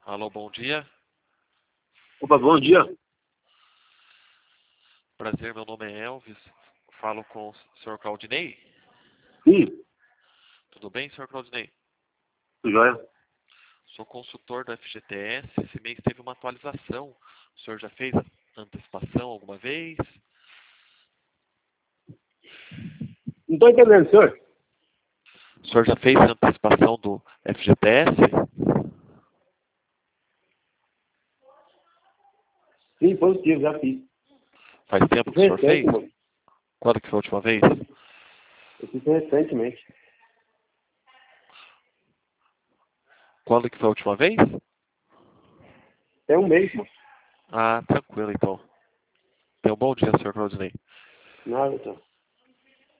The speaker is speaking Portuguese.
Alô, bom dia. Opa, bom dia. Prazer, meu nome é Elvis. Falo com o Sr. Claudinei. Sim, Tudo bem, Sr. Claudinei? tudo jóia. Sou consultor da FGTS. Esse mês teve uma atualização. O senhor já fez a antecipação alguma vez? Não estou entendendo, senhor. O senhor já fez a antecipação do FGTS? Sim, positivo, já fiz. Faz tempo que o senhor fez? Mano. Quando que foi a última vez? Eu fiz recentemente. Quando que foi a última vez? Tem um mês, mano. Ah, tranquilo então. Tenha um bom dia, Sr. Claudinei. Nada, então.